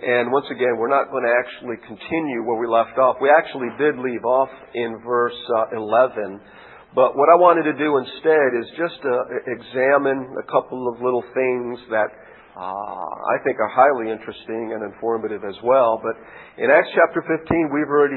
And once again, we're not going to actually continue where we left off. We actually did leave off in verse 11. But what I wanted to do instead is just examine a couple of little things that I think are highly interesting and informative as well. But in Acts chapter 15, we've already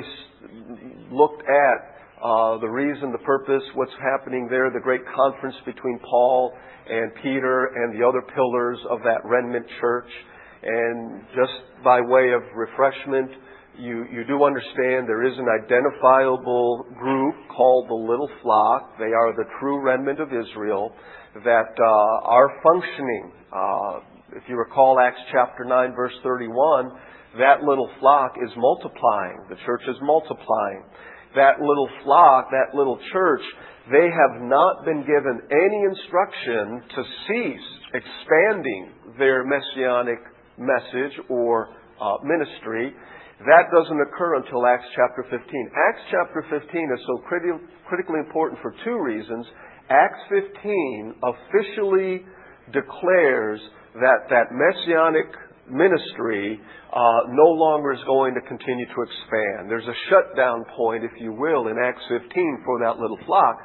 looked at the reason, the purpose, what's happening there, the great conference between Paul and Peter and the other pillars of that remnant church. And just by way of refreshment, you do understand there is an identifiable group called the little flock. They are the true remnant of Israel that are functioning. If you recall Acts chapter 9, verse 31, that little flock is multiplying. The church is multiplying. That little flock, that little church, they have not been given any instruction to cease expanding their messianic message or ministry. That doesn't occur until Acts chapter 15. Acts chapter 15 is so critically important for two reasons. Acts 15 officially declares that messianic ministry no longer is going to continue to expand. There's a shutdown point, if you will, in Acts 15 for that little flock.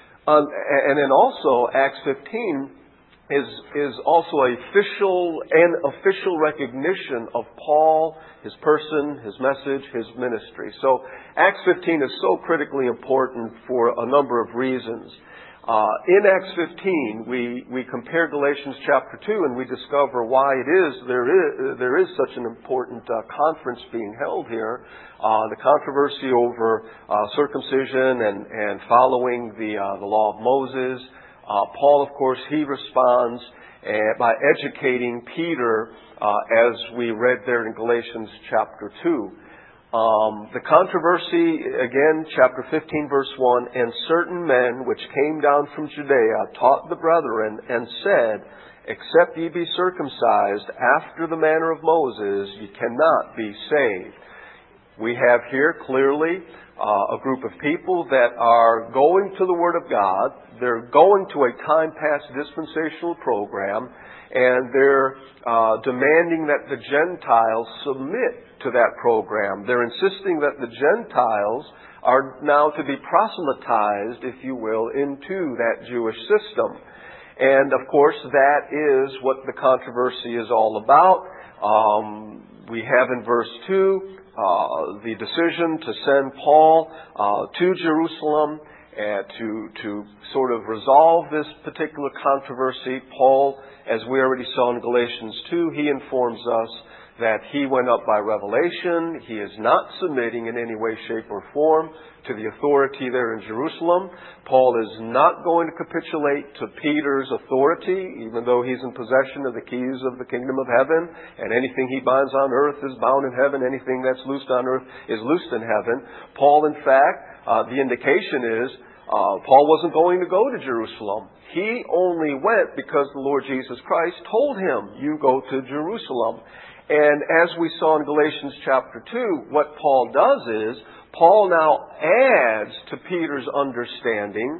And then also Acts 15 is also an official recognition of Paul, his person, his message, his ministry. So Acts 15 is so critically important for a number of reasons. In Acts 15, we compare Galatians chapter 2 and we discover why there is such an important conference being held here. The controversy over circumcision and following the law of Moses. Paul, of course, he responds by educating Peter, as we read there in Galatians chapter 2. The controversy, again, chapter 15, verse 1, and certain men which came down from Judea taught the brethren and said, except ye be circumcised after the manner of Moses, ye cannot be saved. We have here clearly a group of people that are going to the Word of God. They're going to a time-past dispensational program, and they're demanding that the Gentiles submit to that program. They're insisting that the Gentiles are now to be proselytized, if you will, into that Jewish system. And, of course, that is what the controversy is all about. We have in verse 2 the decision to send Paul to Jerusalem to sort of resolve this particular controversy. Paul, as we already saw in Galatians 2, he informs us that he went up by revelation. He is not submitting in any way, shape, or form to the authority there in Jerusalem. Paul is not going to capitulate to Peter's authority, even though he's in possession of the keys of the kingdom of heaven, and anything he binds on earth is bound in heaven, anything that's loosed on earth is loosed in heaven. Paul, in fact, the indication is Paul wasn't going to go to Jerusalem. He only went because the Lord Jesus Christ told him, you go to Jerusalem. And as we saw in Galatians chapter 2, what Paul does is, Paul now adds to Peter's understanding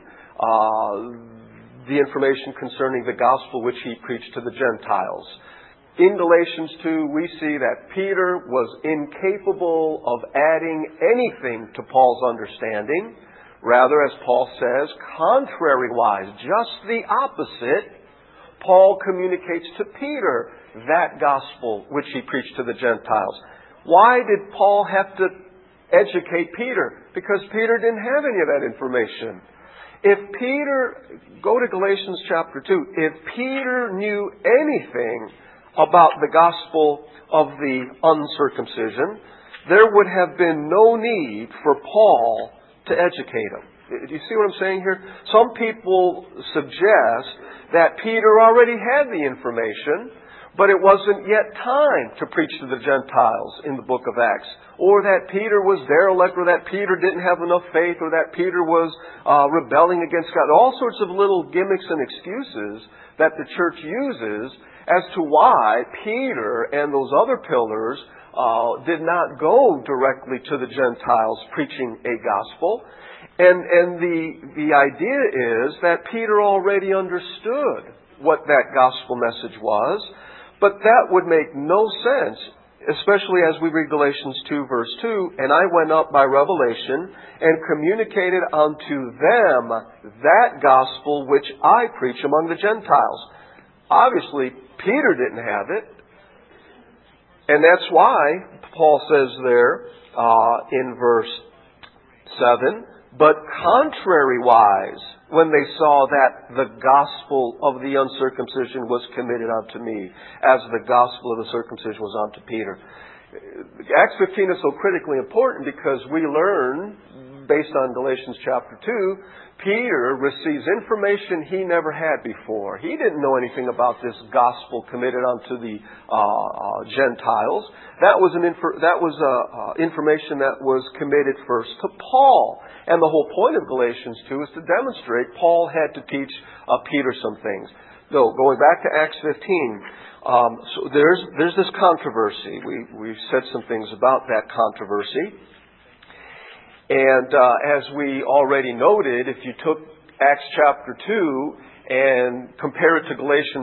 the information concerning the gospel which he preached to the Gentiles. In Galatians 2, we see that Peter was incapable of adding anything to Paul's understanding. Rather, as Paul says, contrariwise, just the opposite, Paul communicates to Peter that gospel which he preached to the Gentiles. Why did Paul have to educate Peter? Because Peter didn't have any of that information. Go to Galatians chapter 2, if Peter knew anything about the gospel of the uncircumcision, there would have been no need for Paul to educate him. Do you see what I'm saying here? Some people suggest that Peter already had the information, but it wasn't yet time to preach to the Gentiles in the book of Acts. Or that Peter was derelict, or that Peter didn't have enough faith, or that Peter was rebelling against God. All sorts of little gimmicks and excuses that the church uses as to why Peter and those other pillars did not go directly to the Gentiles preaching a gospel. And the idea is that Peter already understood what that gospel message was, but that would make no sense especially as we read Galatians 2 verse 2, and I went up by revelation and communicated unto them that gospel which I preach among the Gentiles. Obviously, Peter didn't have it. And that's why Paul says there in verse 7, but contrariwise, when they saw that the gospel of the uncircumcision was committed unto me, as the gospel of the circumcision was unto Peter. Acts 15 is so critically important because we learn, based on Galatians chapter 2, Peter receives information he never had before. He didn't know anything about this gospel committed unto the Gentiles. That was information that was committed first to Paul. And the whole point of Galatians 2 is to demonstrate Paul had to teach Peter some things. So, going back to Acts 15, so there's this controversy. We've said some things about that controversy. And as we already noted, if you took Acts chapter 2 and compare it to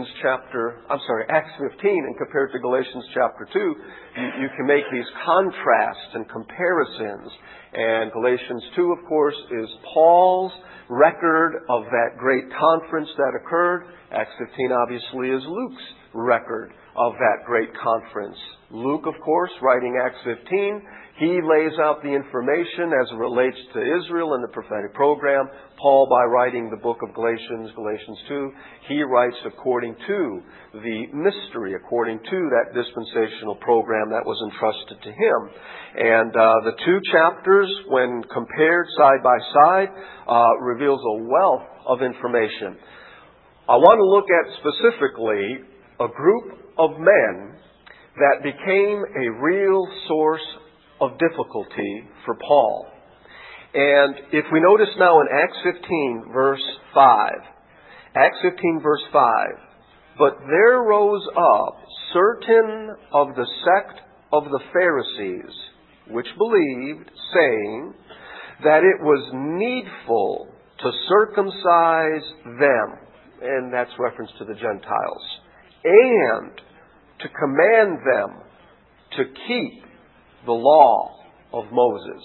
Acts 15 and compare it to Galatians chapter 2, you can make these contrasts and comparisons. And Galatians 2, of course, is Paul's record of that great conference that occurred. Acts 15, obviously, is Luke's record of that great conference. Luke, of course, writing Acts 15, he lays out the information as it relates to Israel and the prophetic program. Paul, by writing the book of Galatians 2, he writes according to the mystery, according to that dispensational program that was entrusted to him. And the two chapters, when compared side by side, reveals a wealth of information. I want to look at specifically a group of men that became a real source of difficulty for Paul. And if we notice now in Acts 15 verse 5, Acts 15 verse 5, but there rose up certain of the sect of the Pharisees, which believed, saying that it was needful to circumcise them, and that's reference to the Gentiles, and to command them to keep the law of Moses.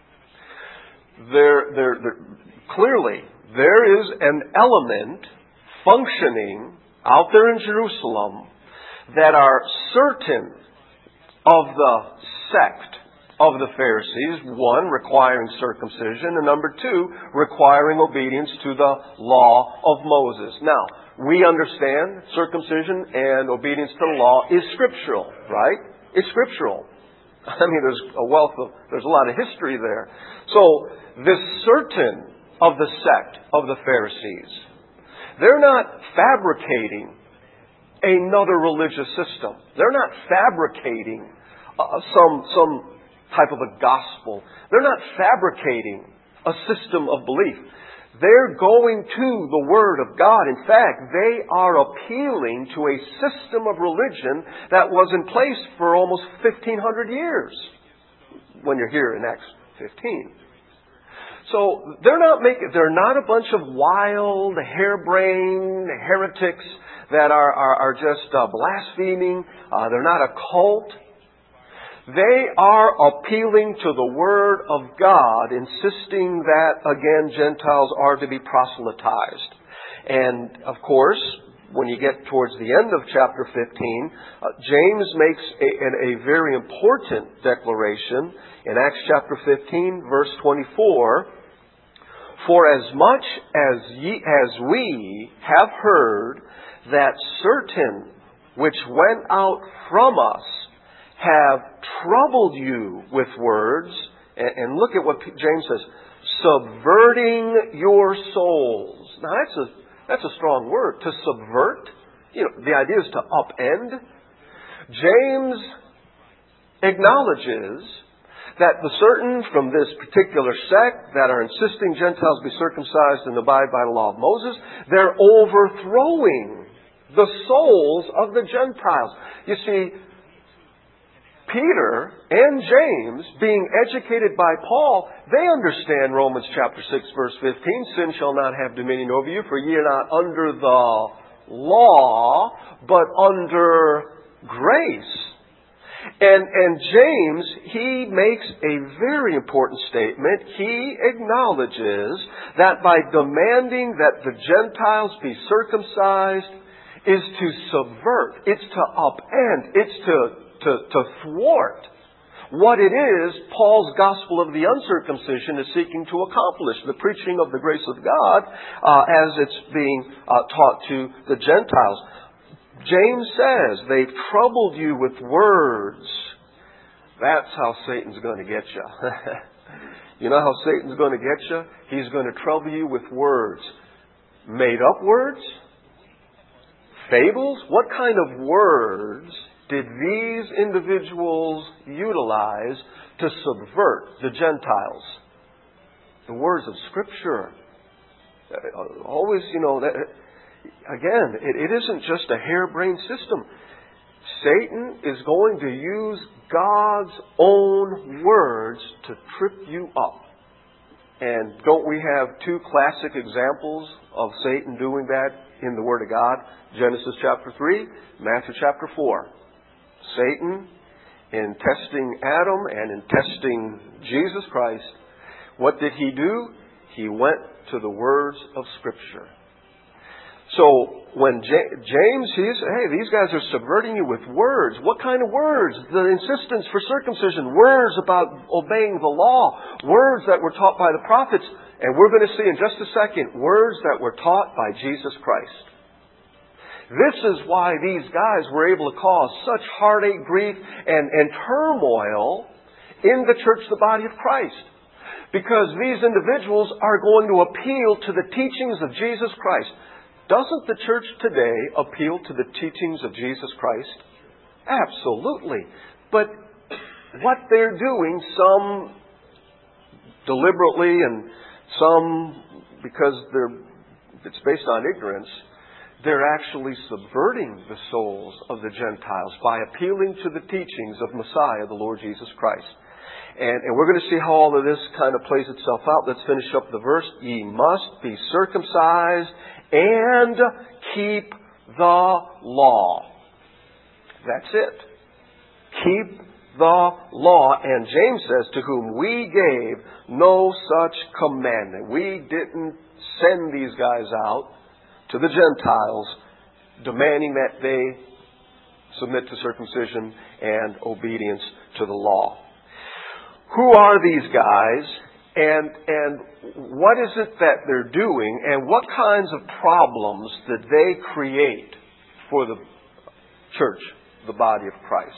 Clearly, there is an element functioning out there in Jerusalem that are certain of the sect of the Pharisees, one, requiring circumcision, and number two, requiring obedience to the law of Moses. Now, we understand circumcision and obedience to the law is scriptural, right? It's scriptural. I mean, there's a lot of history there. So, this certain of the sect of the Pharisees, they're not fabricating another religious system. They're not fabricating some type of a gospel. They're not fabricating a system of belief. They're going to the Word of God. In fact, they are appealing to a system of religion that was in place for almost 1,500 years when you're here in Acts 15. So they're not a bunch of wild, harebrained heretics that are just blaspheming. They're not a cult. They are appealing to the Word of God, insisting that, again, Gentiles are to be proselytized. And, of course, when you get towards the end of chapter 15, James makes a very important declaration in Acts chapter 15, verse 24. For as much as we have heard that certain which went out from us have troubled you with words, and look at what James says, subverting your souls. Now that's a strong word, to subvert. The idea is to upend. James acknowledges that the certain from this particular sect that are insisting Gentiles be circumcised and abide by the law of Moses, they're overthrowing the souls of the Gentiles. You see, Peter and James, being educated by Paul, they understand Romans chapter 6, verse 15, sin shall not have dominion over you, for ye are not under the law, but under grace. And James, he makes a very important statement. He acknowledges that by demanding that the Gentiles be circumcised is to subvert, it's to upend, it's to thwart what it is Paul's gospel of the uncircumcision is seeking to accomplish, the preaching of the grace of God as it's being taught to the Gentiles. James says, they've troubled you with words. That's how Satan's going to get you. You know how Satan's going to get you? He's going to trouble you with words. Made up words? Fables? What kind of words did these individuals utilize to subvert the Gentiles? The words of Scripture. Always, again, it isn't just a harebrained system. Satan is going to use God's own words to trip you up. And don't we have two classic examples of Satan doing that in the Word of God? Genesis chapter 3, Matthew chapter 4. Satan, in testing Adam and in testing Jesus Christ, what did he do? He went to the words of Scripture. So when James sees, hey, these guys are subverting you with words. What kind of words? The insistence for circumcision. Words about obeying the law. Words that were taught by the prophets. And we're going to see in just a second, words that were taught by Jesus Christ. This is why these guys were able to cause such heartache, grief, and turmoil in the church, the body of Christ. Because these individuals are going to appeal to the teachings of Jesus Christ. Doesn't the church today appeal to the teachings of Jesus Christ? Absolutely. But what they're doing, some deliberately and some because it's based on ignorance, they're actually subverting the souls of the Gentiles by appealing to the teachings of Messiah, the Lord Jesus Christ. And we're going to see how all of this kind of plays itself out. Let's finish up the verse. Ye must be circumcised and keep the law. That's it. Keep the law. And James says, to whom we gave no such commandment. We didn't send these guys out to the Gentiles demanding that they submit to circumcision and obedience to the law. Who are these guys, and what is it that they're doing, and what kinds of problems did they create for the church, the body of Christ?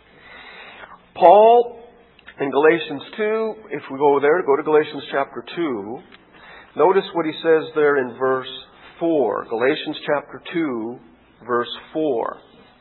Paul, in Galatians 2, if we go there, go to Galatians chapter 2, notice what he says there in verse 4. Galatians chapter 2, verse 4.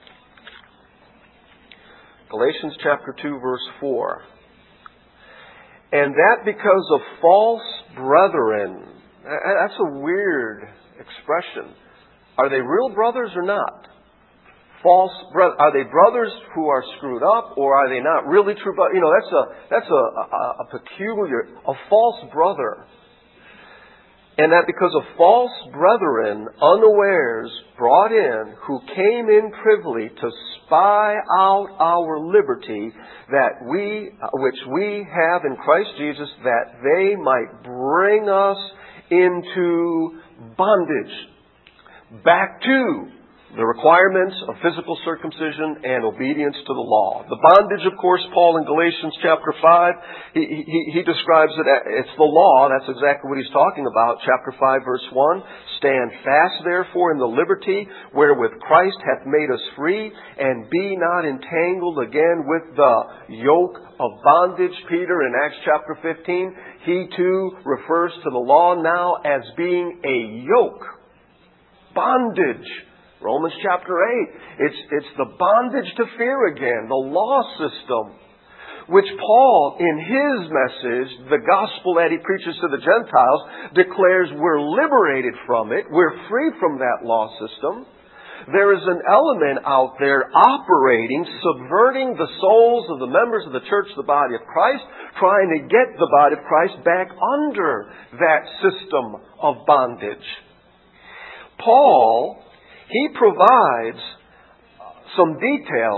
Galatians chapter 2, verse 4. And that because of false brethren. That's a weird expression. Are they real brothers or not? False brothers. Are they brothers who are screwed up, or are they not really true brothers? That's a peculiar, a false brother. And that because of false brethren, unawares brought in, who came in privily to spy out our liberty, which we have in Christ Jesus, that they might bring us into bondage, back to the requirements of physical circumcision and obedience to the law. The bondage, of course, Paul in Galatians chapter 5, he describes it, it's the law. That's exactly what he's talking about. Chapter 5, verse 1, stand fast therefore in the liberty wherewith Christ hath made us free, and be not entangled again with the yoke of bondage. Peter in Acts chapter 15, he too refers to the law now as being a yoke. Bondage. Romans chapter 8, it's the bondage to fear again, the law system, which Paul, in his message, the gospel that he preaches to the Gentiles, declares we're liberated from it, we're free from that law system. There is an element out there operating, subverting the souls of the members of the church, the body of Christ, trying to get the body of Christ back under that system of bondage. Paul, he provides some details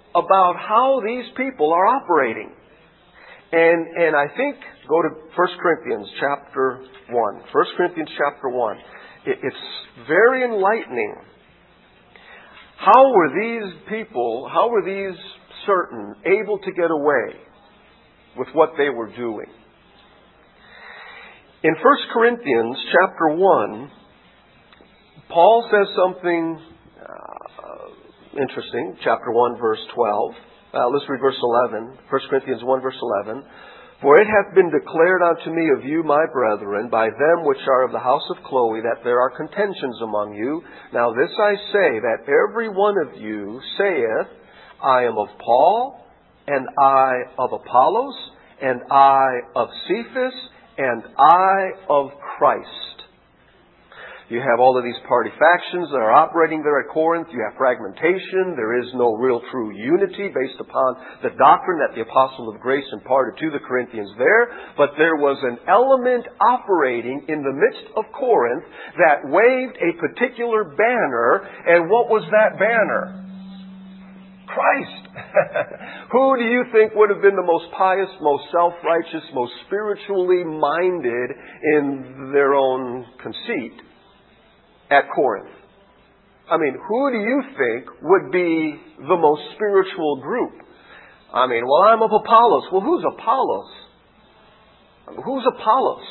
about how these people are operating. And I think, go to 1 Corinthians chapter 1. 1 Corinthians chapter 1. It's very enlightening. How were these people, how were these certain able to get away with what they were doing? In 1 Corinthians chapter 1, Paul says something interesting. Chapter 1, verse 12. Let's read verse 11. 1 Corinthians 1, verse 11. For it hath been declared unto me of you, my brethren, by them which are of the house of Chloe, that there are contentions among you. Now this I say, that every one of you saith, I am of Paul, and I of Apollos, and I of Cephas, and I of Christ. You have all of these party factions that are operating there at Corinth. You have fragmentation. There is no real true unity based upon the doctrine that the apostle of grace imparted to the Corinthians there. But there was an element operating in the midst of Corinth that waved a particular banner. And what was that banner? Christ. Who do you think would have been the most pious, most self-righteous, most spiritually minded in their own conceit at Corinth? I mean, who do you think would be the most spiritual group? I mean, well, I'm of Apollos. Well, who's Apollos? Who's Apollos?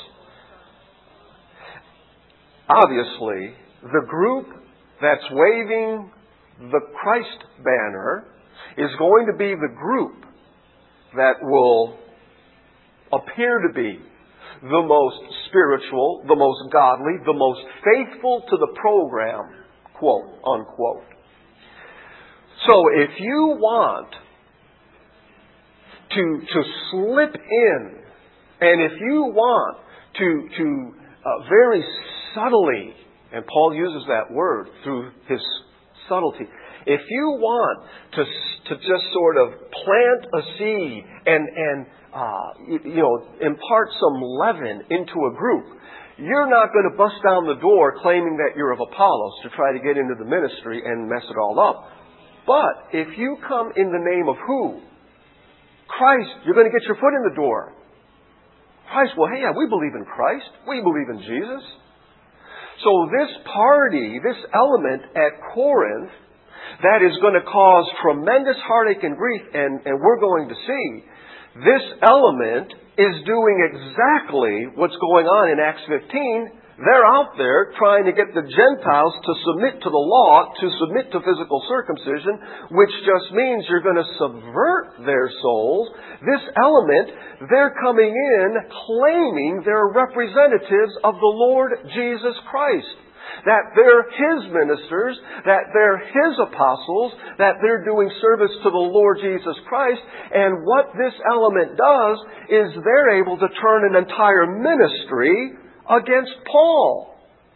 Obviously, the group that's waving the Christ banner is going to be the group that will appear to be the most spiritual, the most godly, the most faithful to the program, quote, unquote. So if you want to slip in, and if you want to very subtly, and Paul uses that word through his subtlety, if you want to just sort of plant a seed and impart some leaven into a group, you're not going to bust down the door claiming that you're of Apollos to try to get into the ministry and mess it all up. But if you come in the name of who? Christ, you're going to get your foot in the door. Christ, well, hey, yeah, we believe in Christ. We believe in Jesus. So this party, this element at Corinth, that is going to cause tremendous heartache and grief, and we're going to see, this element is doing exactly what's going on in Acts 15. They're out there trying to get the Gentiles to submit to the law, to submit to physical circumcision, which just means you're going to subvert their souls. This element, they're coming in claiming they're representatives of the Lord Jesus Christ. That they're His ministers, that they're His apostles, that they're doing service to the Lord Jesus Christ. And what this element does is they're able to turn an entire ministry against Paul.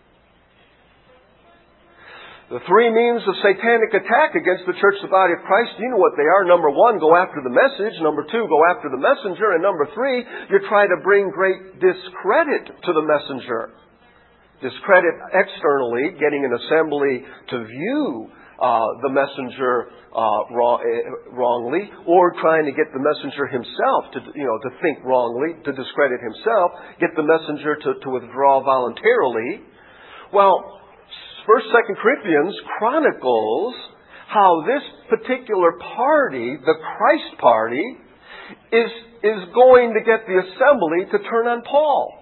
The three means of satanic attack against the church, the body of Christ, you know what they are. Number one, go after the message. Number two, go after the messenger. And number three, you try to bring great discredit to the messenger. Discredit externally, getting an assembly to view the messenger wrongly, or trying to get the messenger himself to think wrongly, to discredit himself, get the messenger to withdraw voluntarily. Well, 1st, 2nd Corinthians chronicles how this particular party, the Christ party, is going to get the assembly to turn on Paul.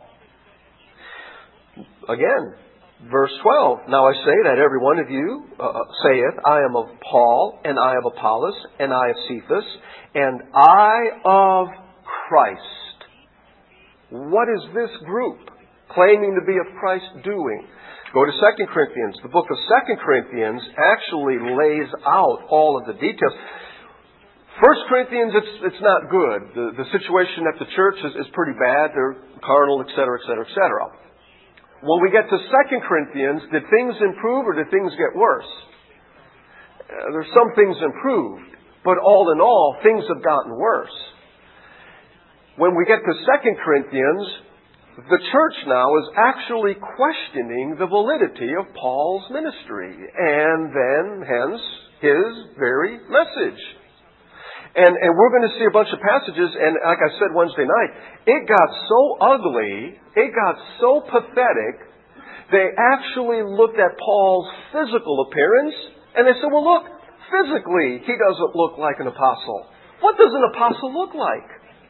Again, verse 12. Now I say that every one of you saith, I am of Paul, and I of Apollos, and I of Cephas, and I of Christ. What is this group claiming to be of Christ doing? Go to 2 Corinthians. The book of 2 Corinthians actually lays out all of the details. 1 Corinthians, it's not good. The situation at the church is pretty bad. They're carnal, etc., etc., etc. When we get to 2 Corinthians, did things improve or did things get worse? There's some things improved, but all in all, things have gotten worse. When we get to 2 Corinthians, the church now is actually questioning the validity of Paul's ministry, and then, hence, his very message. And we're going to see a bunch of passages, and like I said Wednesday night, it got so ugly, it got so pathetic, they actually looked at Paul's physical appearance, and they said, well look, physically he doesn't look like an apostle. What does an apostle look like?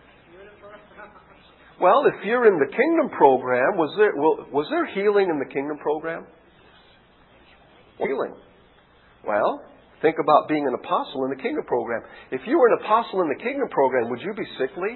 Well, if you're in the Kingdom program, was there healing in the Kingdom program? Healing. Well, think about being an apostle in the Kingdom program. If you were an apostle in the Kingdom program, would you be sickly?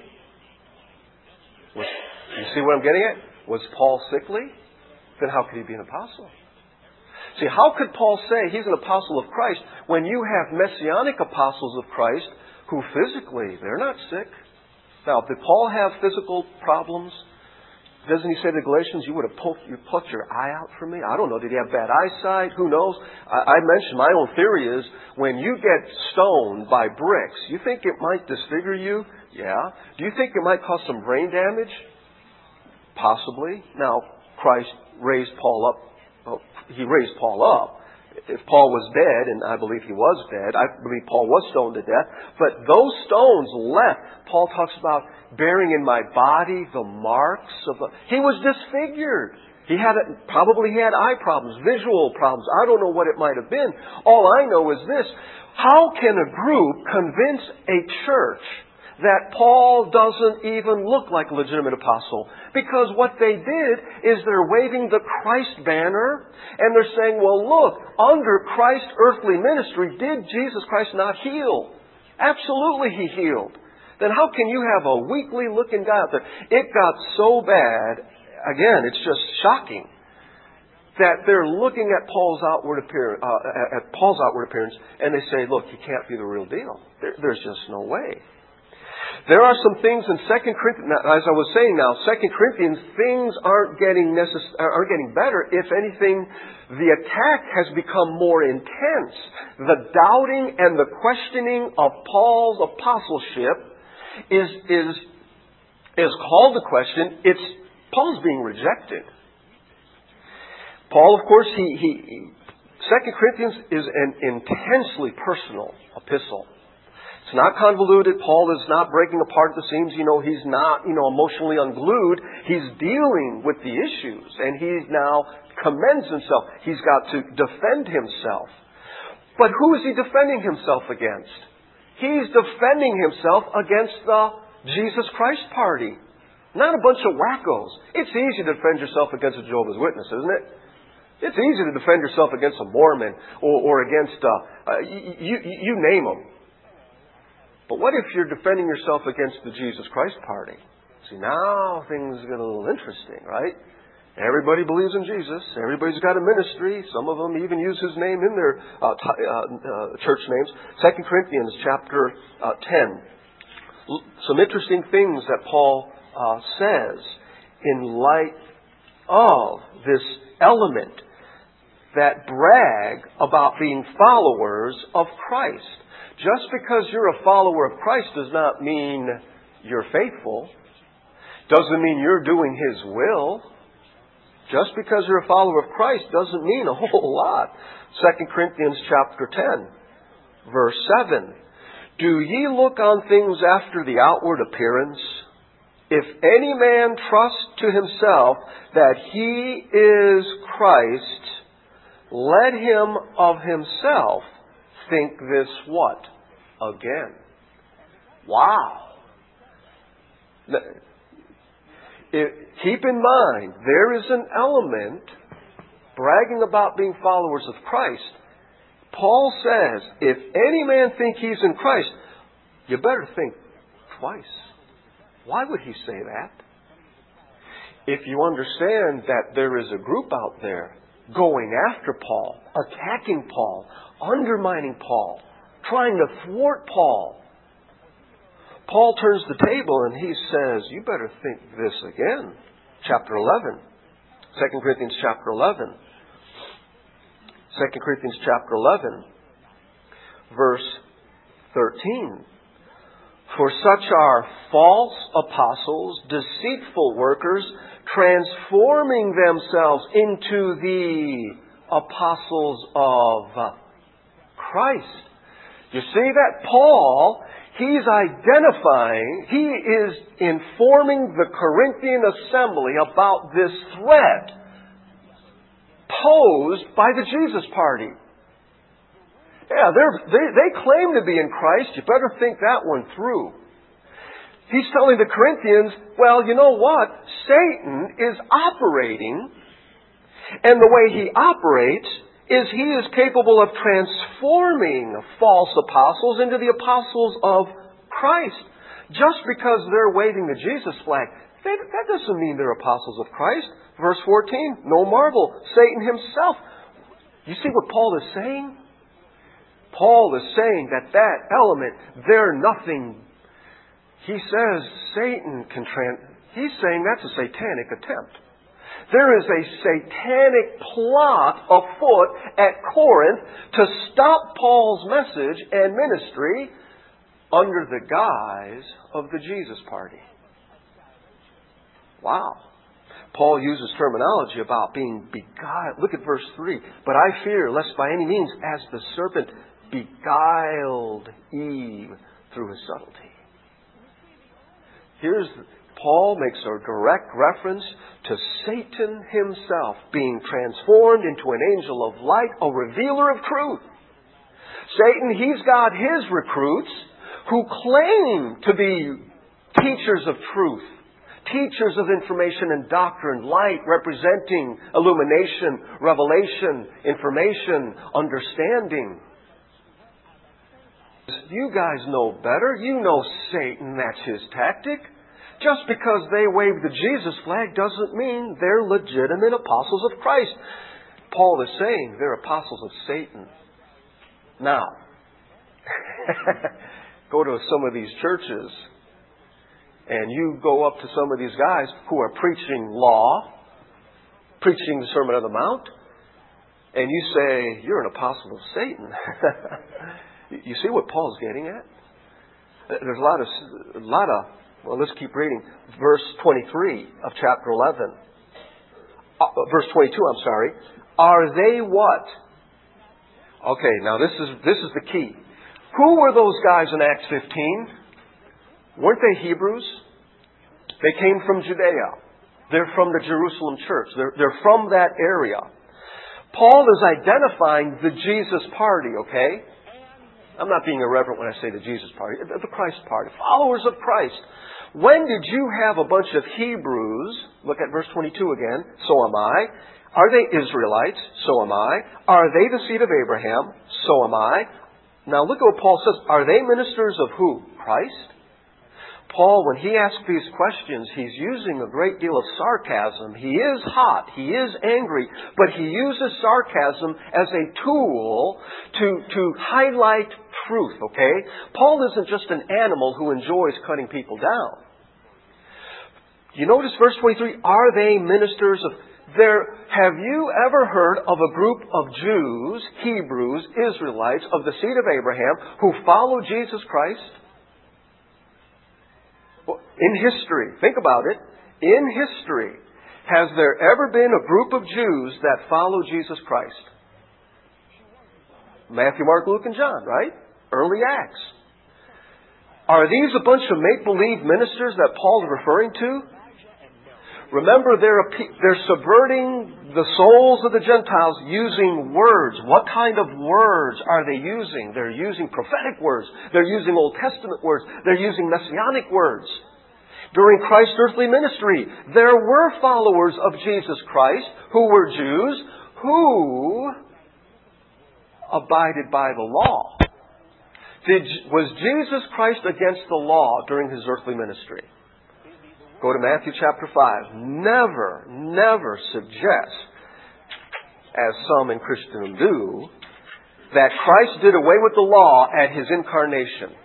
You see what I'm getting at? Was Paul sickly? Then how could he be an apostle? See, how could Paul say he's an apostle of Christ when you have messianic apostles of Christ who physically, they're not sick? Now, did Paul have physical problems? Doesn't he say to the Galatians, you plucked your eye out for me? I don't know. Did he have bad eyesight? Who knows? I mentioned my own theory is when you get stoned by bricks, you think it might disfigure you? Yeah. Do you think it might cause some brain damage? Possibly. Now, Christ raised Paul up. He raised Paul up. If Paul was dead, and I believe he was dead, I believe Paul was stoned to death, but those stones left. Paul talks about bearing in my body the marks of he was disfigured. He probably had eye problems, visual problems. I don't know what it might have been. All I know is this. How can a group convince a church that Paul doesn't even look like a legitimate apostle? Because what they did is they're waving the Christ banner and they're saying, well, look, under Christ's earthly ministry, did Jesus Christ not heal? Absolutely he healed. Then how can you have a weakly looking guy out there? It got so bad, again, it's just shocking, that they're looking at Paul's outward appearance, and they say, look, he can't be the real deal. There's just no way. There are some things in 2 Corinthians, as I was saying now, 2 Corinthians, things aren't getting better. If anything, the attack has become more intense. The doubting and the questioning of Paul's apostleship is called to question. Paul's being rejected. Paul, of course, 2 Corinthians is an intensely personal epistle. It's not convoluted. Paul is not breaking apart the seams. He's not, emotionally unglued. He's dealing with the issues. And he now commends himself. He's got to defend himself. But who is he defending himself against? He's defending himself against the Jesus Christ party. Not a bunch of wackos. It's easy to defend yourself against a Jehovah's Witness, isn't it? It's easy to defend yourself against a Mormon or against, you name them. But what if you're defending yourself against the Jesus Christ party? See, now things get a little interesting, right? Everybody believes in Jesus. Everybody's got a ministry. Some of them even use his name in their church names. 2 Corinthians chapter 10. Some interesting things that Paul says in light of this element that brag about being followers of Christ. Just because you're a follower of Christ does not mean you're faithful. Doesn't mean you're doing His will. Just because you're a follower of Christ doesn't mean a whole lot. 2 Corinthians chapter 10, verse 7. Do ye look on things after the outward appearance? If any man trust to himself that he is Christ, let him of himself think this what? Again. Wow. Keep in mind, there is an element bragging about being followers of Christ. Paul says, if any man think he's in Christ, you better think twice. Why would he say that? If you understand that there is a group out there going after Paul, attacking Paul, undermining Paul, trying to thwart Paul. Paul turns the table and he says, you better think this again. Chapter 11. 2 Corinthians chapter 11. 2 Corinthians chapter 11. Verse 13. For such are false apostles, deceitful workers, transforming themselves into the apostles of Christ. You see that? Paul, He's identifying, he is informing the Corinthian assembly about this threat posed by the Jesus party. Yeah, they claim to be in Christ. You better think that one through. He's telling the Corinthians, well, you know what? Satan is operating, and the way he operates is he is capable of transforming false apostles into the apostles of Christ. Just because they're waving the Jesus flag, that doesn't mean they're apostles of Christ. Verse 14, no marvel, Satan himself. You see what Paul is saying? Paul is saying that element, they're nothing. He says Satan can he's saying that's a satanic attempt. There is a satanic plot afoot at Corinth to stop Paul's message and ministry under the guise of the Jesus party. Wow. Paul uses terminology about being beguiled. Look at verse 3. But I fear, lest by any means, as the serpent beguiled Eve through his subtlety. Paul makes a direct reference to Satan himself being transformed into an angel of light, a revealer of truth. Satan, he's got his recruits who claim to be teachers of truth, teachers of information and doctrine, light representing illumination, revelation, information, understanding. You guys know better. You know Satan, that's his tactic. Just because they wave the Jesus flag doesn't mean they're legitimate apostles of Christ. Paul is saying they're apostles of Satan. Now, go to some of these churches and you go up to some of these guys who are preaching law, preaching the Sermon on the Mount, and you say, you're an apostle of Satan. You see what Paul's getting at? There's a lot of, well, let's keep reading. Verse 23 of chapter 11. Verse 22, I'm sorry. Are they what? Okay, now this is the key. Who were those guys in Acts 15? Weren't they Hebrews? They came from Judea. They're from the Jerusalem church. They're from that area. Paul is identifying the Jesus party, okay? I'm not being irreverent when I say the Jesus party. The Christ party. Followers of Christ. When did you have a bunch of Hebrews? Look at verse 22 again. So am I. Are they Israelites? So am I. Are they the seed of Abraham? So am I. Now look at what Paul says. Are they ministers of who? Christ? Paul, when he asks these questions, he's using a great deal of sarcasm. He is hot. He is angry. But he uses sarcasm as a tool to highlight truth, okay? Paul isn't just an animal who enjoys cutting people down. You notice verse 23, are they ministers of... Have you ever heard of a group of Jews, Hebrews, Israelites of the seed of Abraham who follow Jesus Christ? Well, in history, think about it. In history, has there ever been a group of Jews that follow Jesus Christ? Matthew, Mark, Luke, and John, right? Early Acts. Are these a bunch of make-believe ministers that Paul is referring to? Remember, they're subverting the souls of the Gentiles using words. What kind of words are they using? They're using prophetic words. They're using Old Testament words. They're using messianic words. During Christ's earthly ministry, there were followers of Jesus Christ who were Jews who abided by the law. Was Jesus Christ against the law during His earthly ministry? Go to Matthew chapter 5. Never suggest, as some in Christendom do, that Christ did away with the law at His incarnation.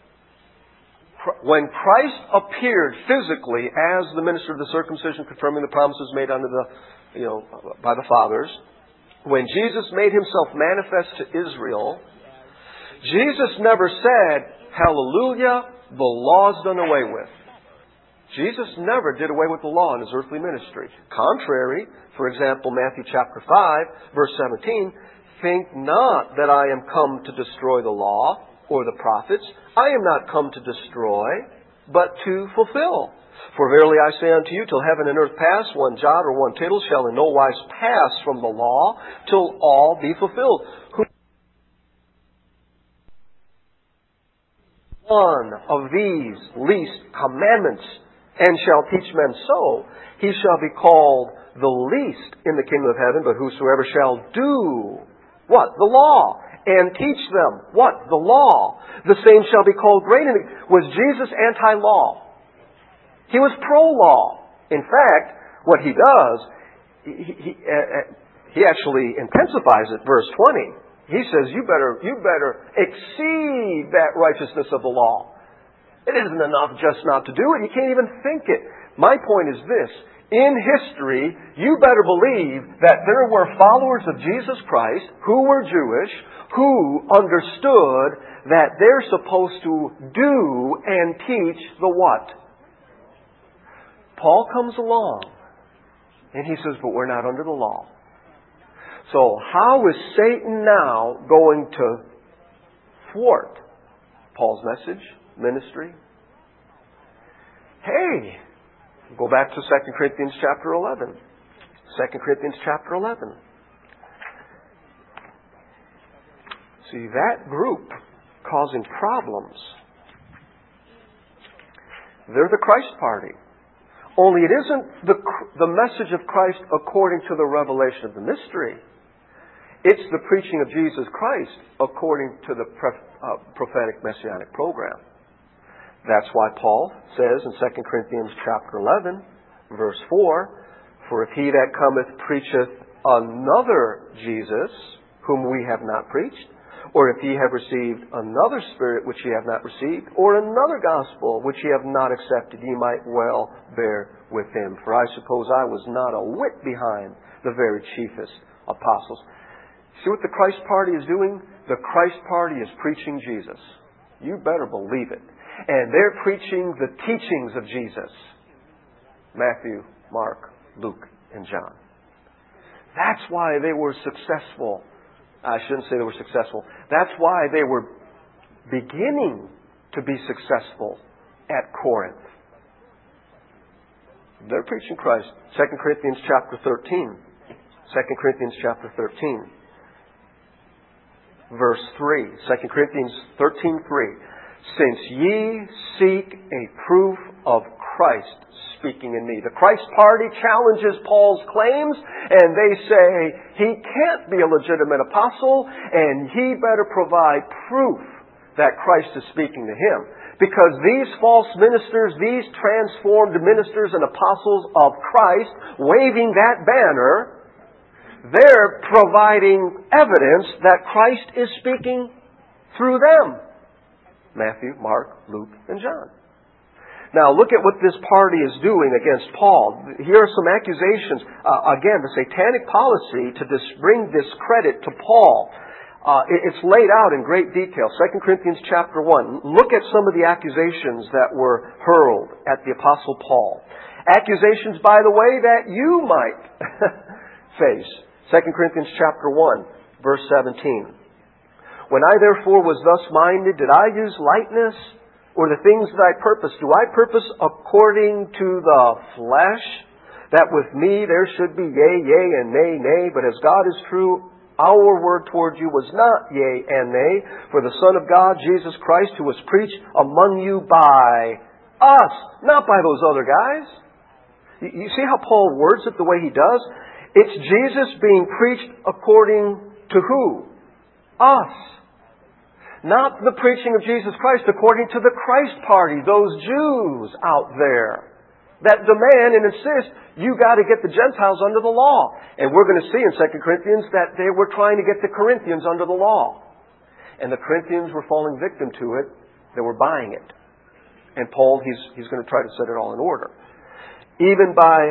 When Christ appeared physically as the minister of the circumcision, confirming the promises made by the fathers, when Jesus made Himself manifest to Israel, Jesus never said, "Hallelujah, the law's done away with." Jesus never did away with the law in His earthly ministry. Contrary, for example, Matthew chapter 5, verse 17, think not that I am come to destroy the law or the prophets. I am not come to destroy, but to fulfill. For verily I say unto you, till heaven and earth pass, one jot or one tittle shall in no wise pass from the law, till all be fulfilled. One of these least commandments, and shall teach men so, he shall be called the least in the kingdom of heaven. But whosoever shall do, what? The law. And teach them, what? The law. The same shall be called great. Was Jesus anti-law? He was pro-law. In fact, what he does, he actually intensifies it, verse 20. He says, you better exceed that righteousness of the law. It isn't enough just not to do it. You can't even think it. My point is this. In history, you better believe that there were followers of Jesus Christ who were Jewish, who understood that they're supposed to do and teach the what? Paul comes along and he says, but we're not under the law. So how is Satan now going to thwart Paul's message, ministry? Hey, go back to 2 Corinthians chapter 11. 2 Corinthians chapter 11. See, that group causing problems, they're the Christ party. Only it isn't the message of Christ according to the revelation of the mystery. It's the preaching of Jesus Christ according to the prophetic messianic program. That's why Paul says in 2 Corinthians chapter 11, verse 4, for if he that cometh preacheth another Jesus, whom we have not preached, or if ye have received another Spirit which ye have not received, or another gospel which ye have not accepted, ye might well bear with him. For I suppose I was not a whit behind the very chiefest apostles. See what the Christ party is doing? The Christ party is preaching Jesus. You better believe it. And they're preaching the teachings of Jesus. Matthew, Mark, Luke, and John. That's why they were successful. I shouldn't say they were successful. That's why they were beginning to be successful at Corinth. They're preaching Christ. 2 Corinthians chapter 13. 2 Corinthians chapter 13. Verse 3. 2 Corinthians 13:3. Since ye seek a proof of Christ speaking in me. The Christ party challenges Paul's claims, and they say he can't be a legitimate apostle, and he better provide proof that Christ is speaking to him. Because these false ministers, these transformed ministers and apostles of Christ, waving that banner, they're providing evidence that Christ is speaking through them. Matthew, Mark, Luke, and John. Now look at what this party is doing against Paul. Here are some accusations. Again, the satanic policy to bring discredit to Paul. It's laid out in great detail. 2 Corinthians chapter 1. Look at some of the accusations that were hurled at the Apostle Paul. Accusations, by the way, that you might face. 2 Corinthians chapter 1, verse 17. When I therefore was thus minded, did I use lightness, or the things that I purpose? Do I purpose according to the flesh, that with me there should be yea, yea, and nay, nay? But as God is true, our word toward you was not yea and nay. For the Son of God, Jesus Christ, who was preached among you by us, not by those other guys. You see how Paul words it the way he does? It's Jesus being preached according to who? Us. Not the preaching of Jesus Christ according to the Christ party, those Jews out there that demand and insist you got to get the Gentiles under the law. And we're going to see in 2 Corinthians that they were trying to get the Corinthians under the law. And the Corinthians were falling victim to it. They were buying it. And Paul, he's going to try to set it all in order. Even by,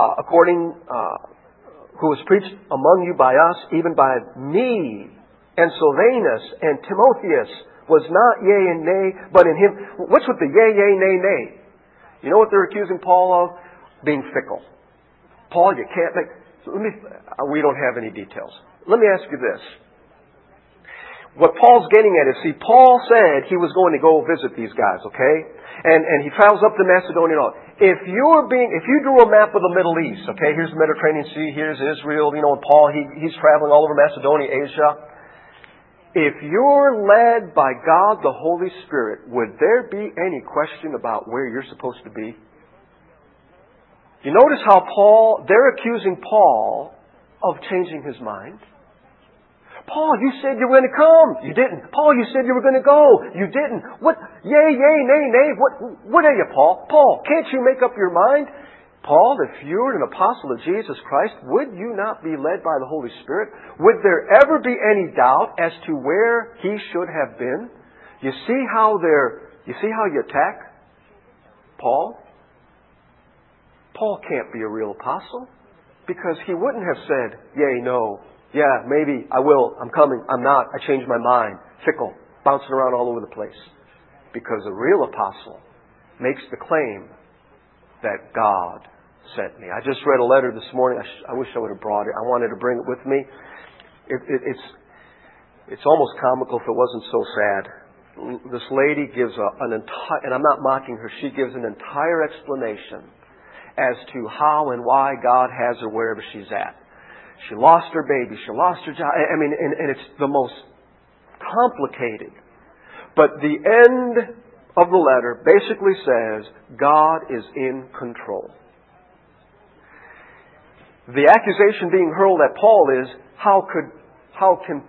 who was preached among you by us, even by me, and Silvanus and Timotheus, was not yea and nay, but in him. What's with the yea, yea, nay, nay? You know what they're accusing Paul of? Being fickle. Paul, you can't make... we don't have any details. Let me ask you this. What Paul's getting at is, see, Paul said he was going to go visit these guys, okay? And he travels up to Macedonia and all. If you drew a map of the Middle East, okay, here's the Mediterranean Sea, here's Israel, and Paul, he's traveling all over Macedonia, Asia. If you're led by God the Holy Spirit, would there be any question about where you're supposed to be? You notice how they're accusing Paul of changing his mind. Paul, you said you were going to come. You didn't. Paul, you said you were going to go. You didn't. What? Yay, nay. What are you, Paul? Paul, can't you make up your mind? Paul, if you're an apostle of Jesus Christ, would you not be led by the Holy Spirit? Would there ever be any doubt as to where he should have been? You see how you attack Paul? Paul can't be a real apostle because he wouldn't have said, yay, no. Yeah, maybe, I will, I'm coming, I'm not, I changed my mind. Fickle, bouncing around all over the place. Because a real apostle makes the claim that God sent me. I just read a letter this morning. I wish I would have brought it. I wanted to bring it with me. It's almost comical if it wasn't so sad. This lady gives an entire, and I'm not mocking her, she gives an entire explanation as to how and why God has her wherever she's at. She lost her baby. She lost her job. I mean, and it's the most complicated. But the end of the letter basically says God is in control. The accusation being hurled at Paul is, how can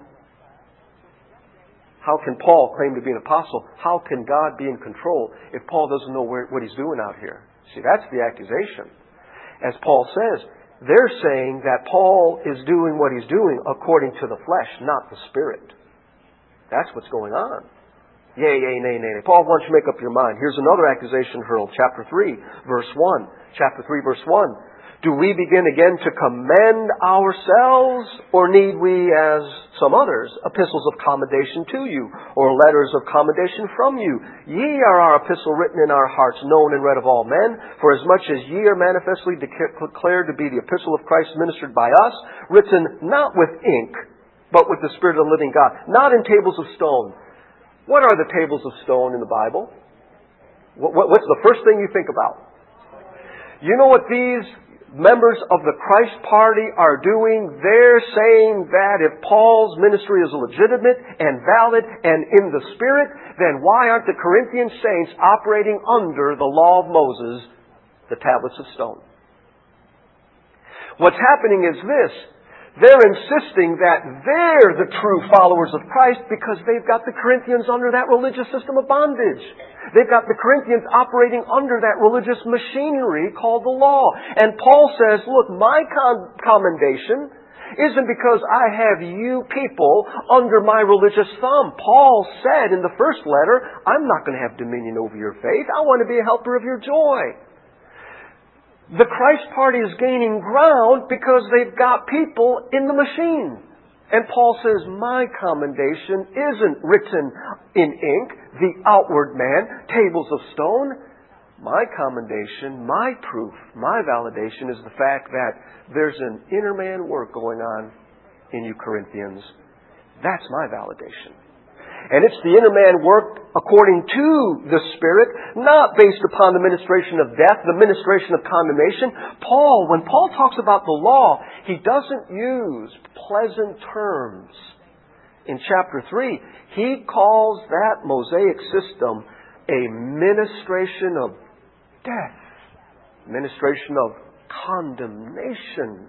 Paul claim to be an apostle? How can God be in control if Paul doesn't know what he's doing out here? See, that's the accusation. As Paul says, they're saying that Paul is doing what he's doing according to the flesh, not the Spirit. That's what's going on. Yay, nay. Paul, why don't you make up your mind? Here's another accusation hurled. Chapter 3, verse 1. Chapter 3, verse 1. Do we begin again to commend ourselves, or need we, as some others, epistles of commendation to you, or letters of commendation from you? Ye are our epistle written in our hearts, known and read of all men. For as much as ye are manifestly declared to be the epistle of Christ ministered by us, written not with ink, but with the Spirit of the living God, not in tables of stone. What are the tables of stone in the Bible? What's the first thing you think about? You know what these members of the Christ Party are doing? They're saying that if Paul's ministry is legitimate and valid and in the Spirit, then why aren't the Corinthian saints operating under the law of Moses, the tablets of stone? What's happening is this. They're insisting that they're the true followers of Christ because they've got the Corinthians under that religious system of bondage. They've got the Corinthians operating under that religious machinery called the law. And Paul says, look, my commendation isn't because I have you people under my religious thumb. Paul said in the first letter, I'm not going to have dominion over your faith. I want to be a helper of your joy. The Christ Party is gaining ground because they've got people in the machine. And Paul says, my commendation isn't written in ink, the outward man, tables of stone. My commendation, my proof, my validation is the fact that there's an inner man work going on in you Corinthians. That's my validation. And it's the inner man work according to the Spirit, not based upon the ministration of death, the ministration of condemnation. When Paul talks about the law, he doesn't use pleasant terms. In chapter 3, he calls that Mosaic system a ministration of death, ministration of condemnation.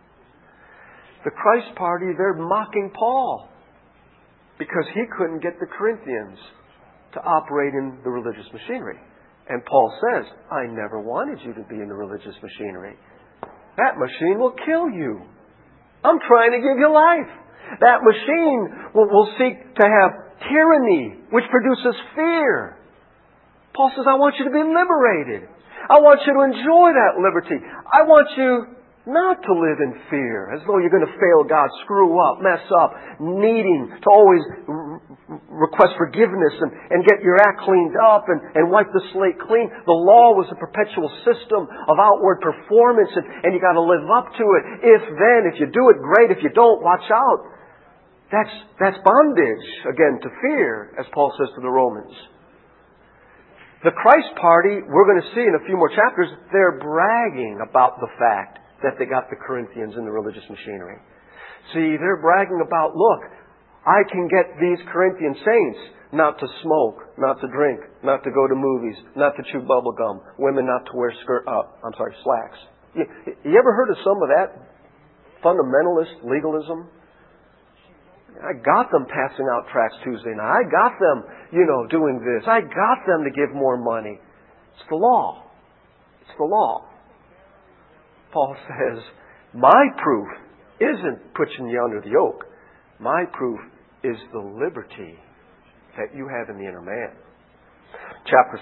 The Christ Party, they're mocking Paul because he couldn't get the Corinthians to operate in the religious machinery. And Paul says, I never wanted you to be in the religious machinery. That machine will kill you. I'm trying to give you life. That machine will seek to have tyranny, which produces fear. Paul says, I want you to be liberated. I want you to enjoy that liberty. I want you not to live in fear, as though you're going to fail God, screw up, mess up, needing to always request forgiveness and get your act cleaned up and wipe the slate clean. The law was a perpetual system of outward performance, and you got to live up to it. If you do it, great. If you don't, watch out. That's bondage, again, to fear, as Paul says to the Romans. The Christ party, we're going to see in a few more chapters, they're bragging about the fact that they got the Corinthians in the religious machinery. See, they're bragging about, look, I can get these Corinthian saints not to smoke, not to drink, not to go to movies, not to chew bubble gum, women not to wear slacks. You ever heard of some of that fundamentalist legalism? I got them passing out tracts Tuesday night. I got them, doing this. I got them to give more money. It's the law. It's the law. Paul says, my proof isn't putting you under the yoke. My proof is the liberty that you have in the inner man. Chapter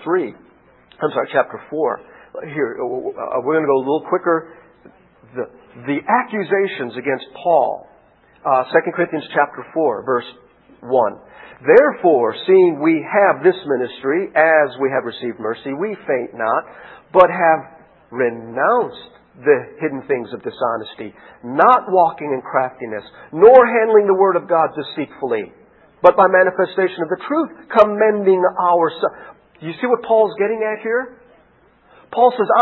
4. Here, we're going to go a little quicker. The accusations against Paul. 2 Corinthians chapter 4, verse 1. Therefore, seeing we have this ministry, as we have received mercy, we faint not, but have renounced the hidden things of dishonesty, not walking in craftiness, nor handling the word of God deceitfully, but by manifestation of the truth, commending ourselves. You see what Paul's getting at here? Paul says,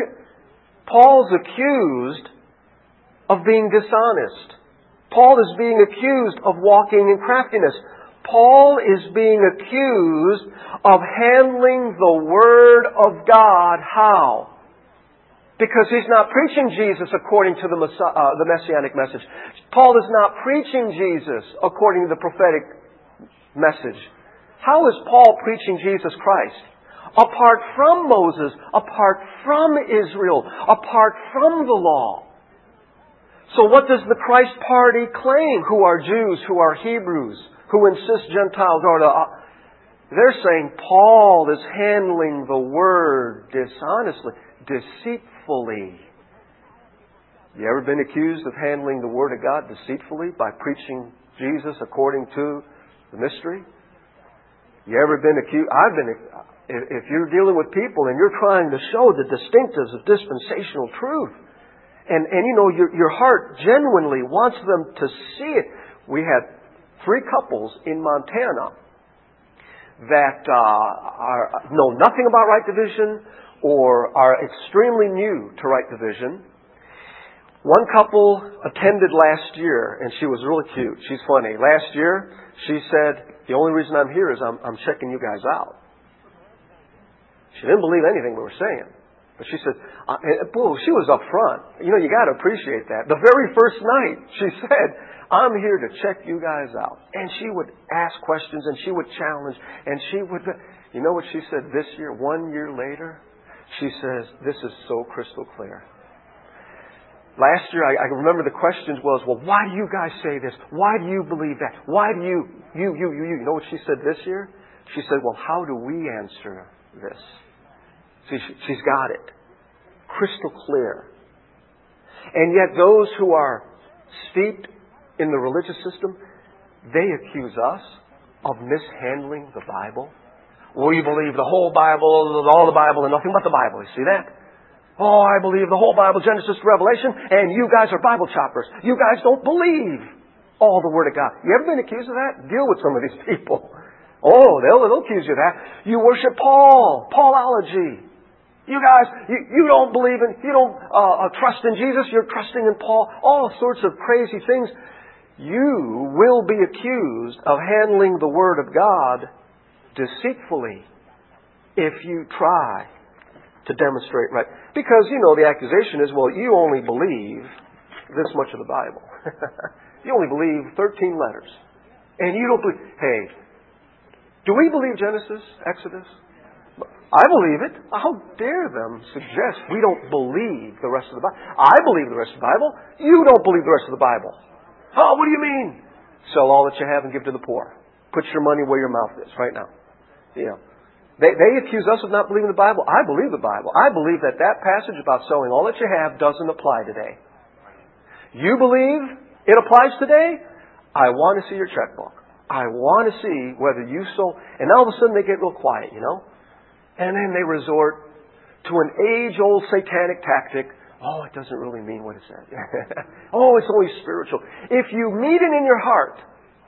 Paul's accused of being dishonest. Paul is being accused of walking in craftiness. Paul is being accused of handling the Word of God. How? Because he's not preaching Jesus according to the Messianic message. Paul is not preaching Jesus according to the prophetic message. How is Paul preaching Jesus Christ? Apart from Moses, apart from Israel, apart from the law. So what does the Christ party claim? Who are Jews, who are Hebrews, who insist Gentiles are they're saying Paul is handling the Word dishonestly, deceitfully. You ever been accused of handling the Word of God deceitfully by preaching Jesus according to the mystery? You ever been accused? If you're dealing with people and you're trying to show the distinctives of dispensational truth, and your heart genuinely wants them to see it. We had 3 couples in Montana that know nothing about right division or are extremely new to right division. One couple attended last year, and she was really cute. She's funny. Last year, she said, the only reason I'm here is I'm checking you guys out. She didn't believe anything we were saying. But she said, she was up front. You got to appreciate that. The very first night, she said, I'm here to check you guys out. And she would ask questions, and she would challenge, and she would... You know what she said this year, 1 year later? She says, this is so crystal clear. Last year, I remember the questions was, well, why do you guys say this? Why do you believe that? Why do you? You know what she said this year? She said, well, how do we answer this? See, she's got it. Crystal clear. And yet those who are steeped in the religious system, they accuse us of mishandling the Bible. We believe the whole Bible, all the Bible, and nothing but the Bible. You see that? Oh, I believe the whole Bible, Genesis to Revelation, and you guys are Bible choppers. You guys don't believe all the Word of God. You ever been accused of that? Deal with some of these people. Oh, they'll accuse you of that. You worship Paulology. You guys, you don't believe in, you don't trust in Jesus, you're trusting in Paul. All sorts of crazy things. You will be accused of handling the Word of God deceitfully if you try to demonstrate right. Because, the accusation is, well, you only believe this much of the Bible. You only believe 13 letters. And you don't believe... Hey, do we believe Genesis, Exodus? I believe it. How dare them suggest we don't believe the rest of the Bible? I believe the rest of the Bible. You don't believe the rest of the Bible. Oh, what do you mean? Sell all that you have and give to the poor. Put your money where your mouth is right now. They accuse us of not believing the Bible. I believe the Bible. I believe that passage about selling all that you have doesn't apply today. You believe it applies today? I want to see your checkbook. I want to see whether you sold... And all of a sudden they get real quiet, And then they resort to an age-old satanic tactic. Oh, it doesn't really mean what it says. Oh, it's only spiritual. If you mean it in your heart,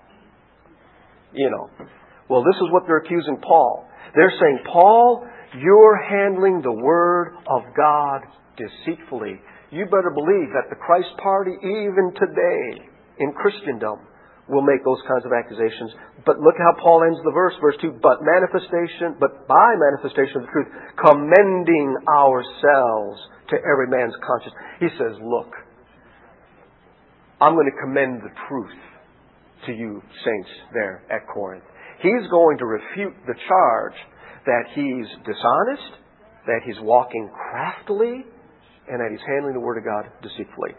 Well, this is what they're accusing Paul. They're saying, Paul, you're handling the Word of God deceitfully. You better believe that the Christ Party, even today, in Christendom, will make those kinds of accusations. But look how Paul ends the verse 2, but by manifestation of the truth, commending ourselves to every man's conscience. He says, look, I'm going to commend the truth to you saints there at Corinth. He's going to refute the charge that he's dishonest, that he's walking craftily, and that he's handling the Word of God deceitfully.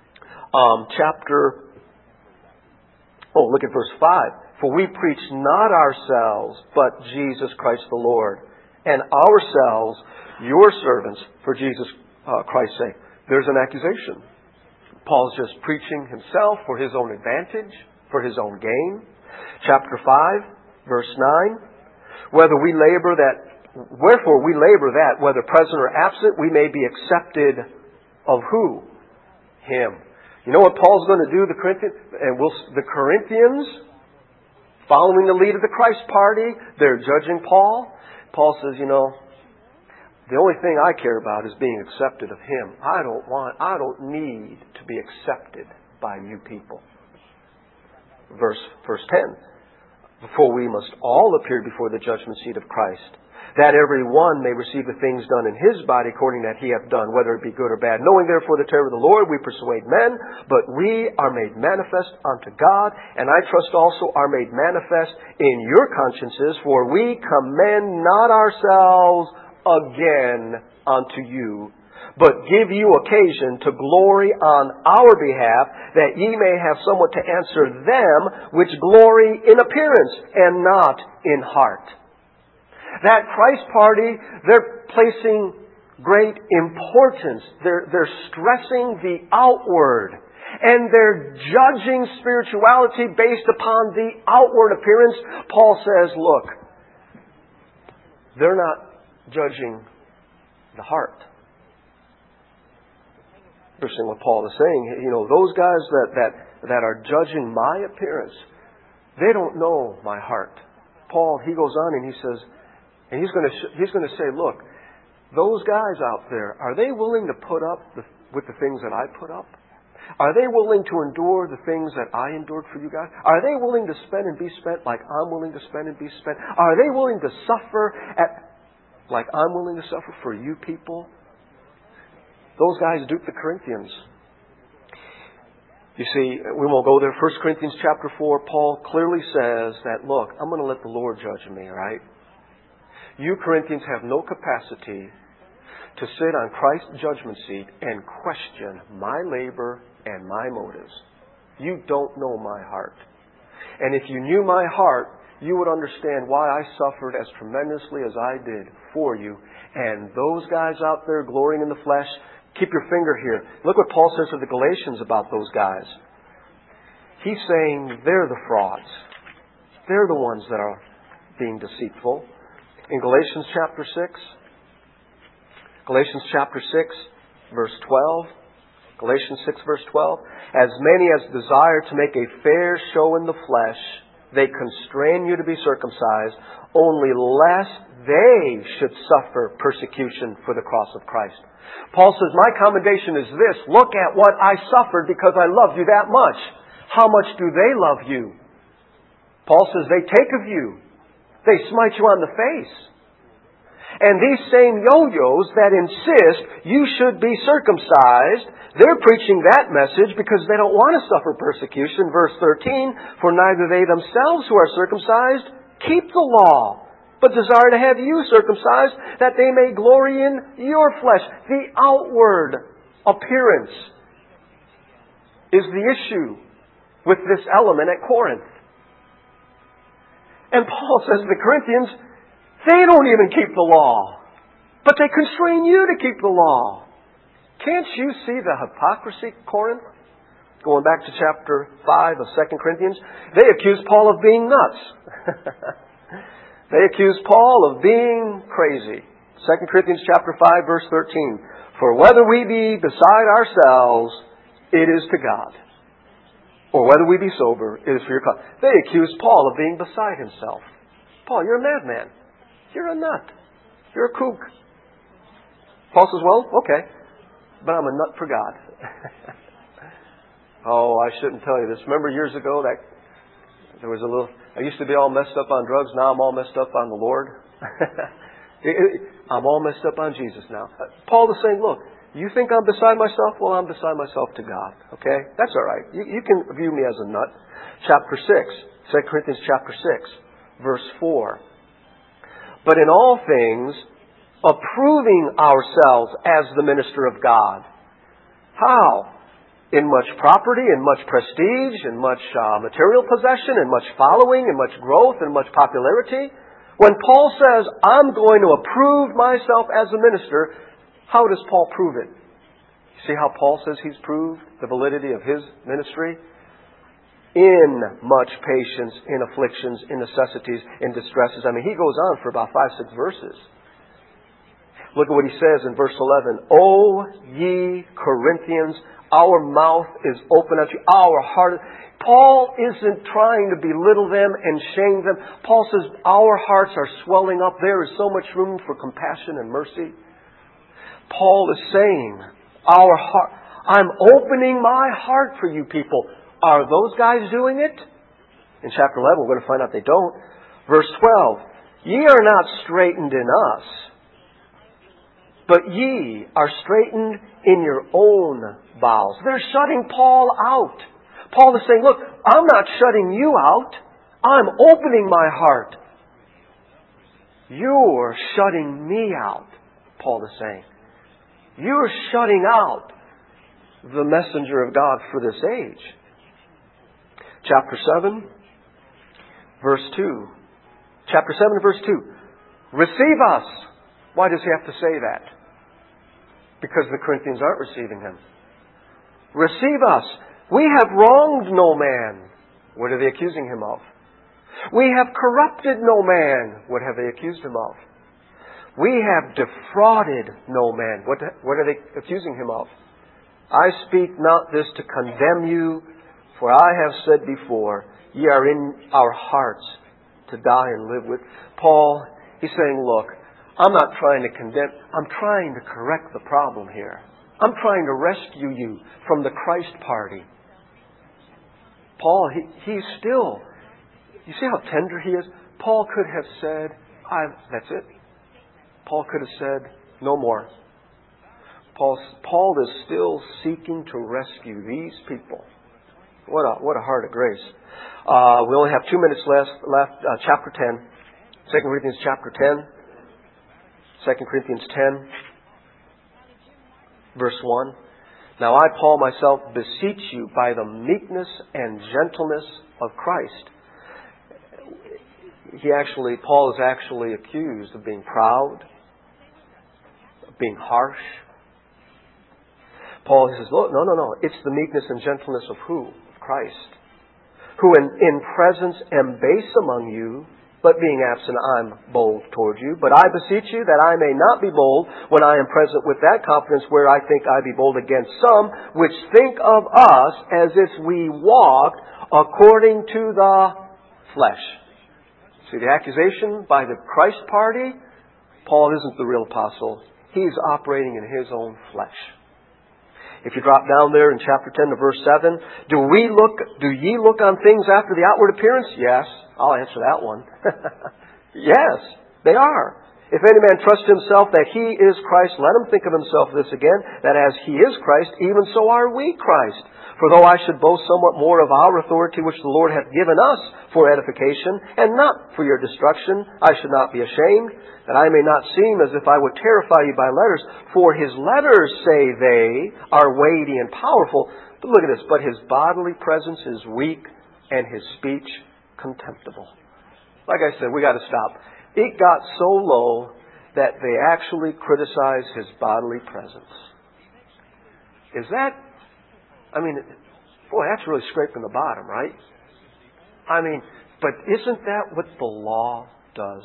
Look at verse 5. For we preach not ourselves, but Jesus Christ the Lord, and ourselves your servants for Jesus Christ's sake. There's an accusation. Paul's just preaching himself for his own advantage, for his own gain. Chapter 5, verse 9. Wherefore we labor that, whether present or absent, we may be accepted of who? Him. You know what Paul's going to do? The Corinthians, following the lead of the Christ Party, they're judging Paul. Paul says, the only thing I care about is being accepted of Him. I don't need to be accepted by you people. Verse 10. For we must all appear before the judgment seat of Christ, that every one may receive the things done in his body according that he hath done, whether it be good or bad. Knowing therefore the terror of the Lord, we persuade men, but we are made manifest unto God, and I trust also are made manifest in your consciences, for we commend not ourselves again unto you, but give you occasion to glory on our behalf, that ye may have somewhat to answer them which glory in appearance and not in heart. That Christ Party, they're placing great importance. They're stressing the outward. And they're judging spirituality based upon the outward appearance. Paul says, look, they're not judging the heart. Interesting what Paul is saying. Those guys that are judging my appearance, they don't know my heart. Paul, he goes on and he says, and he's going to say, look, those guys out there, are they willing to put up with the things that I put up? Are they willing to endure the things that I endured for you guys? Are they willing to spend and be spent like I'm willing to spend and be spent? Are they willing to suffer like I'm willing to suffer for you people? Those guys duped the Corinthians. You see, we won't go there. 1 Corinthians chapter 4, Paul clearly says that, look, I'm going to let the Lord judge me, all right? You Corinthians have no capacity to sit on Christ's judgment seat and question my labor and my motives. You don't know my heart. And if you knew my heart, you would understand why I suffered as tremendously as I did for you. And those guys out there glorying in the flesh, keep your finger here. Look what Paul says to the Galatians about those guys. He's saying they're the frauds. They're the ones that are being deceitful. In Galatians chapter 6, verse 12, Galatians 6, verse 12, as many as desire to make a fair show in the flesh, they constrain you to be circumcised, only lest they should suffer persecution for the cross of Christ. Paul says, my commendation is this, look at what I suffered because I loved you that much. How much do they love you? Paul says, they take of you. They smite you on the face. And these same yo-yos that insist you should be circumcised, they're preaching that message because they don't want to suffer persecution. Verse 13, for neither they themselves who are circumcised keep the law, but desire to have you circumcised, that they may glory in your flesh. The outward appearance is the issue with this element at Corinth. And Paul says to the Corinthians, they don't even keep the law, but they constrain you to keep the law. Can't you see the hypocrisy, Corinth? Going back to chapter 5 of 2 Corinthians, they accuse Paul of being nuts. They accuse Paul of being crazy. 2 Corinthians chapter 5, verse 13. For whether we be beside ourselves, it is to God. or whether we be sober, it is for your cause. They accused Paul of being beside himself. Paul, you're a madman. You're a nut. You're a kook. Paul says, well, okay, but I'm a nut for God. Oh, I shouldn't tell you this. Remember years ago that there was I used to be all messed up on drugs. Now I'm all messed up on the Lord. I'm all messed up on Jesus now. Paul is saying, look, you think I'm beside myself? Well, I'm beside myself to God. Okay? That's all right. You can view me as a nut. Chapter 6. 2 Corinthians chapter 6. Verse 4. But in all things, approving ourselves as the minister of God. How? In much property, in much prestige, in much material possession, in much following, in much growth, in much popularity. When Paul says, I'm going to approve myself as a minister, how does Paul prove it? You see how Paul says he's proved the validity of his ministry? In much patience, in afflictions, in necessities, in distresses. I mean, he goes on for about 5-6 verses. Look at what he says in verse 11. O ye Corinthians, our mouth is open unto you, our heart. Paul isn't trying to belittle them and shame them. Paul says our hearts are swelling up. There is so much room for compassion and mercy. Paul is saying, our heart, I'm opening my heart for you people. Are those guys doing it? In chapter 11, we're going to find out they don't. Verse 12, ye are not straitened in us, but ye are straitened in your own bowels. They're shutting Paul out. Paul is saying, look, I'm not shutting you out. I'm opening my heart. You're shutting me out, Paul is saying. You're shutting out the messenger of God for this age. Chapter 7, verse 2. Chapter 7, verse 2. Receive us. Why does he have to say that? Because the Corinthians aren't receiving him. Receive us. We have wronged no man. What are they accusing him of? We have corrupted no man. What have they accused him of? We have defrauded no man. What are they accusing him of? I speak not this to condemn you, for I have said before, ye are in our hearts to die and live with. Paul, he's saying, look, I'm not trying to condemn. I'm trying to correct the problem here. I'm trying to rescue you from the Christ party. Paul, he's still, you see how tender he is? Paul could have said, that's it. Paul could have said, no more. Paul is still seeking to rescue these people. What a heart of grace. We only have 2 minutes left. Chapter 10. 2 Corinthians chapter 10. 2 Corinthians 10. Verse 1. Now I, Paul, myself, beseech you by the meekness and gentleness of Christ. Paul is actually accused of being proud, of being harsh. Paul says, look, no. It's the meekness and gentleness of who? Of Christ. Who in presence am base among you, but being absent I'm bold toward you. But I beseech you that I may not be bold when I am present with that confidence where I think I be bold against some, which think of us as if we walked according to the flesh. See the accusation by the Christ party? Paul isn't the real apostle. He's operating in his own flesh. If you drop down there in chapter 10 to verse 7, do ye look on things after the outward appearance? Yes. I'll answer that one. Yes, they are. If any man trust himself that he is Christ, let him think of himself this again, that as he is Christ, even so are we Christ. For though I should boast somewhat more of our authority which the Lord hath given us for edification, and not for your destruction, I should not be ashamed, that I may not seem as if I would terrify you by letters. For his letters, say they, are weighty and powerful. But look at this, but his bodily presence is weak, and his speech contemptible. Like I said, we got to stop. It got so low that they actually criticize his bodily presence. Is that, boy, that's really scraping the bottom, right? But isn't that what the law does?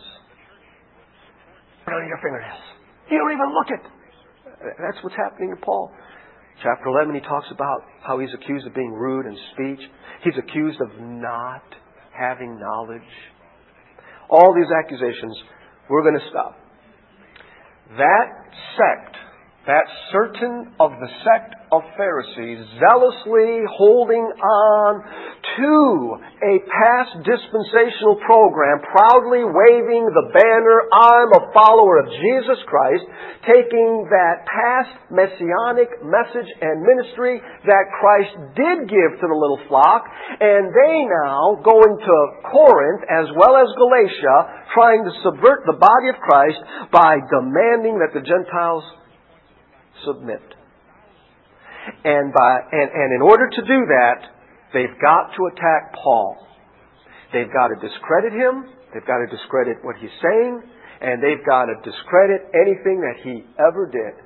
Put on your fingernails. You don't even look at it. That's what's happening to Paul. Chapter 11, he talks about how he's accused of being rude in speech. He's accused of not having knowledge. All these accusations, we're going to stop. That sect, that certain of the sect of Pharisees, zealously holding on to a past dispensational program, proudly waving the banner, I'm a follower of Jesus Christ, taking that past messianic message and ministry that Christ did give to the little flock, and they now go into Corinth as well as Galatia, trying to subvert the body of Christ by demanding that the Gentiles submit. And in order to do that, they've got to attack Paul. They've got to discredit him. They've got to discredit what he's saying. And they've got to discredit anything that he ever did.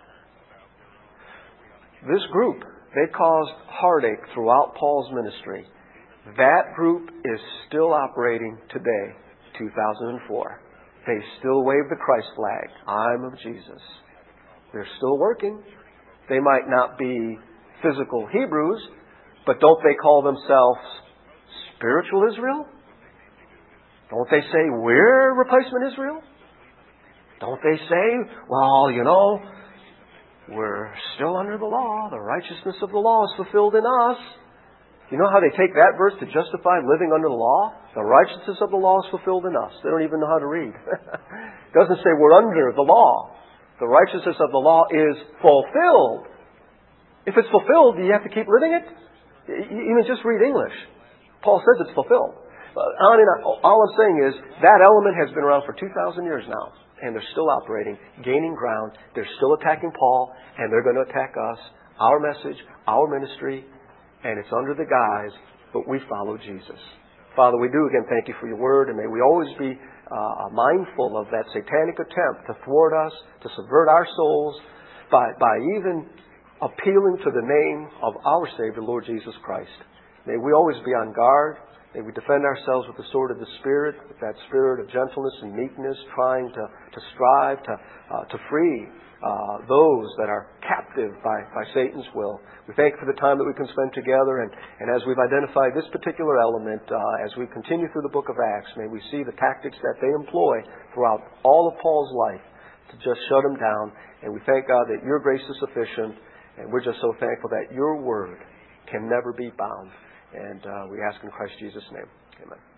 This group, they caused heartache throughout Paul's ministry. That group is still operating today, 2004. They still wave the Christ flag. I'm of Jesus. They're still working. They might not be physical Hebrews, but don't they call themselves spiritual Israel? Don't they say we're replacement Israel? Don't they say, well, we're still under the law. The righteousness of the law is fulfilled in us. You know how they take that verse to justify living under the law? The righteousness of the law is fulfilled in us. They don't even know how to read. It doesn't say we're under the law. The righteousness of the law is fulfilled. If it's fulfilled, do you have to keep living it? Even just read English. Paul says it's fulfilled. All I'm saying is that element has been around for 2,000 years now. And they're still operating, gaining ground. They're still attacking Paul. And they're going to attack us, our message, our ministry. And it's under the guise, but we follow Jesus. Father, we do again thank you for your word. And may we always be mindful of that satanic attempt to thwart us, to subvert our souls, by even appealing to the name of our Savior, Lord Jesus Christ. May we always be on guard. May we defend ourselves with the sword of the Spirit, with that spirit of gentleness and meekness, trying to strive to free those that are captive by Satan's will. We thank you for the time that we can spend together, and as we've identified this particular element, as we continue through the book of Acts, may we see the tactics that they employ throughout all of Paul's life to just shut him down. And we thank God that your grace is sufficient, and we're just so thankful that your word can never be bound. And we ask in Christ Jesus' name. Amen.